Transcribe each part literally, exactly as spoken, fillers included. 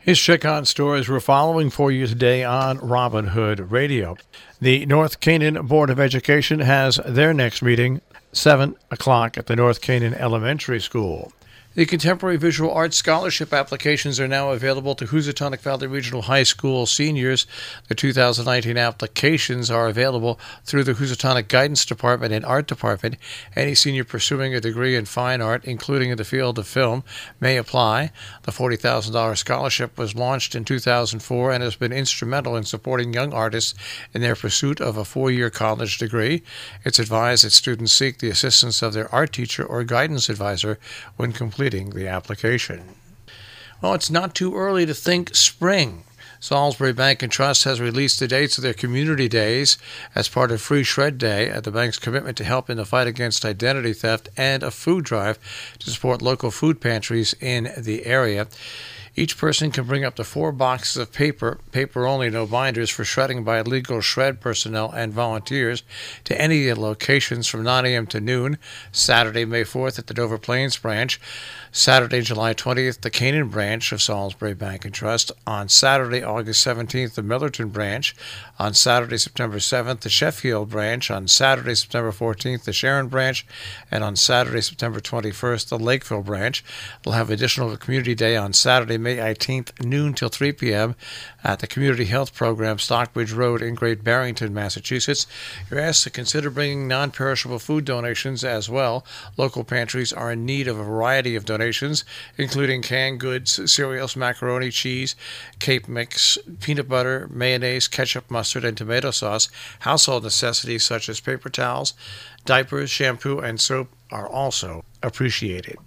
Here's check-on stories we're following for you today on Robin Hood Radio. The North Canaan Board of Education has their next meeting, seven o'clock at the North Canaan Elementary School. The Contemporary Visual Arts Scholarship applications are now available to Housatonic Valley Regional High School seniors. The two thousand nineteen applications are available through the Housatonic Guidance Department and Art Department. Any senior pursuing a degree in fine art, including in the field of film, may apply. The forty thousand dollars scholarship was launched in two thousand four and has been instrumental in supporting young artists in their pursuit of a four-year college degree. It's advised that students seek the assistance of their art teacher or guidance advisor when completing the application. Well, it's not too early to think spring. Salisbury Bank and Trust has released the dates of their community days as part of Free Shred Day at the bank's commitment to help in the fight against identity theft and a food drive to support local food pantries in the area. Each person can bring up to four boxes of paper, paper only, no binders, for shredding by legal shred personnel and volunteers to any of the locations from nine a.m. to noon, Saturday, May fourth at the Dover Plains branch, Saturday, July twentieth, the Canaan branch of Salisbury Bank and Trust, on Saturday, August seventeenth, the Millerton branch, on Saturday, September seventh, the Sheffield branch, on Saturday, September fourteenth, the Sharon branch, and on Saturday, September twenty-first, the Lakeville branch. They'll have additional community day on Saturday, May eighteenth, noon till three p.m. at the Community Health Program, Stockbridge Road in Great Barrington, Massachusetts. You're asked to consider bringing non-perishable food donations as well. Local pantries are in need of a variety of donations, including canned goods, cereals, macaroni, cheese, Cape Mix, peanut butter, mayonnaise, ketchup, mustard, and tomato sauce. Household necessities such as paper towels, diapers, shampoo, and soap are also appreciated.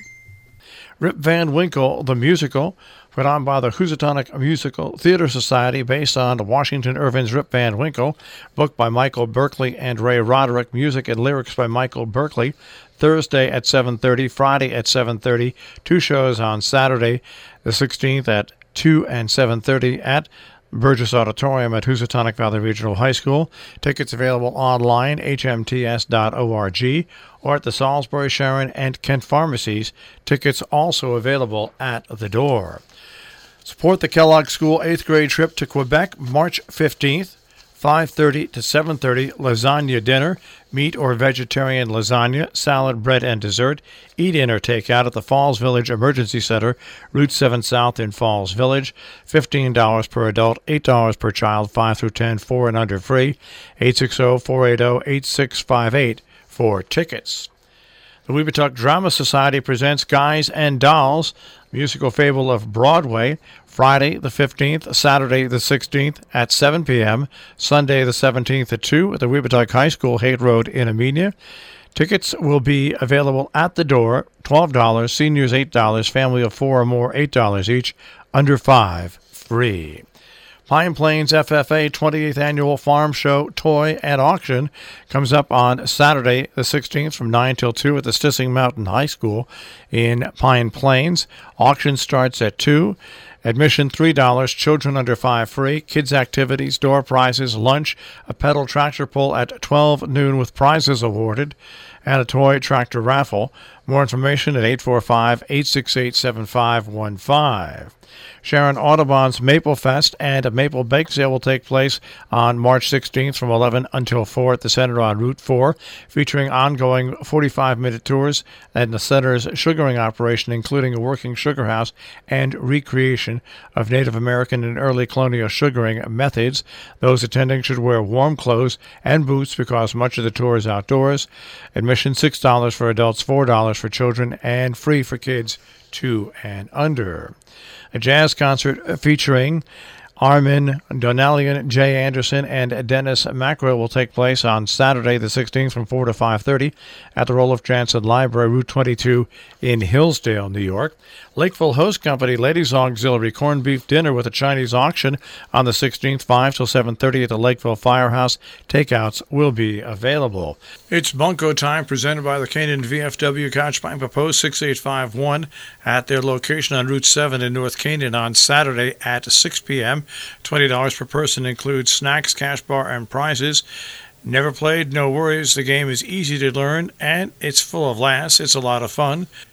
Rip Van Winkle, the musical, put on by the Housatonic Musical Theater Society based on Washington Irving's Rip Van Winkle, book by Michael Berkeley and Ray Roderick, music and lyrics by Michael Berkeley. Thursday at seven thirty, Friday at seven thirty, two shows on Saturday the sixteenth at two and seven thirty at Burgess Auditorium at Housatonic Valley Regional High School. Tickets available online, h m t s dot org, or at the Salisbury, Sharon, and Kent pharmacies. Tickets also available at the door. Support the Kellogg School eighth grade trip to Quebec, March fifteenth, five thirty to seven thirty, lasagna dinner, meat or vegetarian lasagna, salad, bread, and dessert. Eat-in or take-out at the Falls Village Emergency Center, Route seven South in Falls Village. fifteen dollars per adult, eight dollars per child, five through ten, four and under free. eight six zero, four eight zero, eight six five eight for tickets. The Weebatuck Drama Society presents Guys and Dolls, musical fable of Broadway, Friday the fifteenth, Saturday the sixteenth at seven p.m., Sunday the seventeenth at two at the Weebatuck High School, Haight Road in Amenia. Tickets will be available at the door, twelve dollars, seniors eight dollars, family of four or more eight dollars each, under five free. Pine Plains F F A twenty-eighth Annual Farm Show Toy and Auction comes up on Saturday the sixteenth from nine till two at the Stissing Mountain High School in Pine Plains. Auction starts at two. Admission three dollars, children under five free, kids activities, door prizes, lunch, a pedal tractor pull at twelve noon with prizes awarded, and a toy tractor raffle. More information at eight four five, eight six eight, seven five one five. Sharon Audubon's Maple Fest and a Maple Bake Sale will take place on March sixteenth from eleven until four at the center on Route four, featuring ongoing forty-five minute tours and the center's sugaring operation, including a working sugar house and recreation of Native American and early colonial sugaring methods. Those attending should wear warm clothes and boots because much of the tour is outdoors. Admission six dollars for adults, four dollars for children, and free for kids two and under. A jazz concert featuring Armin Donalian, Jay Anderson, and Dennis Macro will take place on Saturday the sixteenth from four to five thirty at the Roloff Jansen Library, Route twenty-two in Hillsdale, New York. Lakeville Host Company Ladies Auxiliary Corned Beef Dinner with a Chinese auction on the sixteenth, five till seven thirty at the Lakeville Firehouse. Takeouts will be available. It's Bunko Time, presented by the Canaan V F W Couch Bank Post six eight five one at their location on Route seven in North Canaan on Saturday at six p.m. twenty dollars per person includes snacks, cash bar, and prizes. Never played? No worries. The game is easy to learn, and it's full of laughs. It's a lot of fun.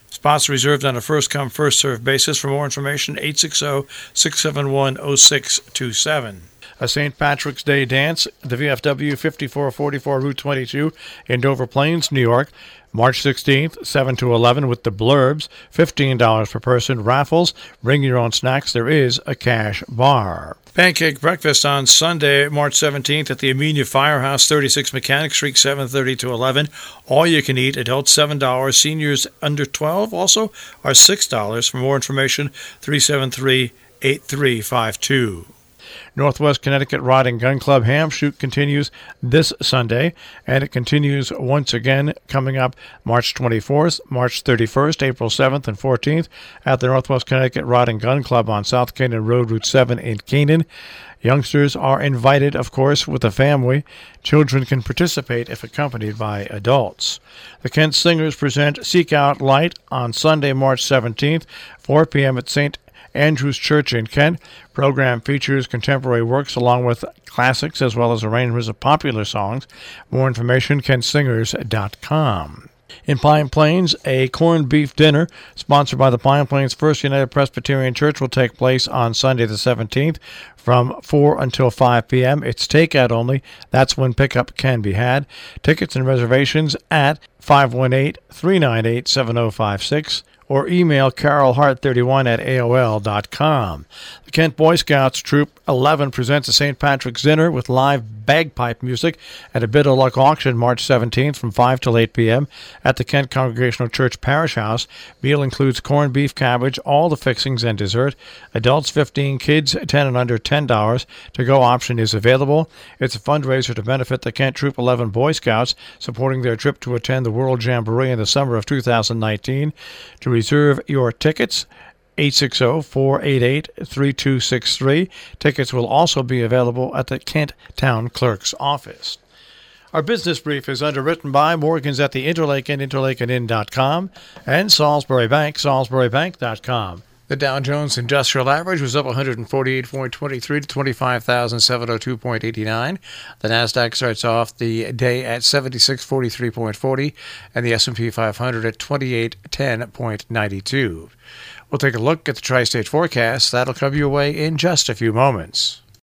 Spots reserved on a first-come, first-served basis. For more information, eight six zero, six seven one, zero six two seven. A Saint Patrick's Day dance, the V F W fifty-four forty-four Route twenty-two in Dover Plains, New York, March sixteenth, seven to eleven with the Blurbs, fifteen dollars per person. Raffles, bring your own snacks. There is a cash bar. Pancake breakfast on Sunday, March seventeenth at the Amenia Firehouse, thirty-six Mechanic Street, seven thirty to eleven. All you can eat, adults seven dollars, seniors under twelve also are six dollars. For more information, three seven three, eight three five two. Northwest Connecticut Rod and Gun Club Ham Shoot continues this Sunday, and it continues once again coming up March twenty-fourth, March thirty-first, April seventh, and fourteenth at the Northwest Connecticut Rod and Gun Club on South Canaan Road, Route seven in Canaan. Youngsters are invited, of course, with a family. Children can participate if accompanied by adults. The Kent Singers present Seek Out Light on Sunday, March seventeenth, four p.m. at Saint Andrew's Church in Kent. Program features contemporary works along with classics as well as arrangements of popular songs. More information, kent singers dot com. In Pine Plains, a corned beef dinner sponsored by the Pine Plains First United Presbyterian Church will take place on Sunday the seventeenth from four until five p.m. It's takeout only. That's when pickup can be had. Tickets and reservations at five one eight, three nine eight, seven zero five six or email carol hart thirty-one at A O L dot com. The Kent Boy Scouts Troop eleven presents a Saint Patrick's Dinner with live bagpipe music at a Bit of Luck auction March seventeenth from five till eight p.m. at the Kent Congregational Church Parish House. Meal includes corned beef, cabbage, all the fixings, and dessert. Adults fifteen, kids ten and under ten dollars. To-go option is available. It's a fundraiser to benefit the Kent Troop eleven Boy Scouts, supporting their trip to attend the World Jamboree in the summer of two thousand nineteen. To reserve your tickets, eight six zero, four eight eight, three two six three. Tickets will also be available at the Kent Town Clerk's office. Our business brief is underwritten by Morgan's at the Interlake Inn, interlake inn dot com, and Salisbury Bank, salisbury bank dot com. The Dow Jones Industrial Average was up one forty-eight point two three to twenty-five thousand seven hundred two point eight nine. The Nasdaq starts off the day at seventy-six forty-three point four zero, and the S and P five hundred at twenty-eight ten point nine two. We'll take a look at the tri-state forecast. That'll come your way in just a few moments.